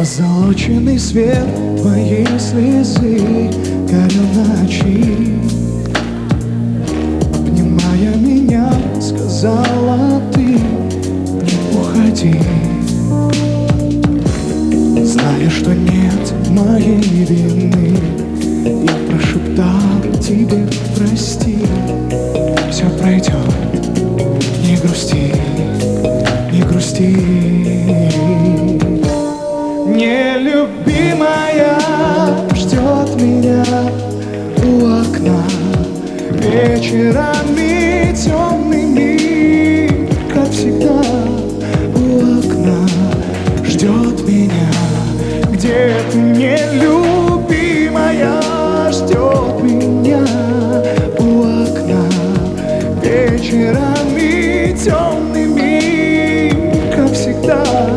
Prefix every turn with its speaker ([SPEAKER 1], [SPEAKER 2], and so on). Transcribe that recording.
[SPEAKER 1] Позолоченный свет твоей слезы горел в ночи. Обнимая меня, сказала ты: не уходи. Зная, что нет моей вины, я прошептал тебе: прости, все пройдет, не грусти, не грусти. Нелюбимая ждет меня у окна вечерами темными, как всегда. У окна ждет меня где-то. Нелюбимая ждет меня у окна вечерами темными, как всегда.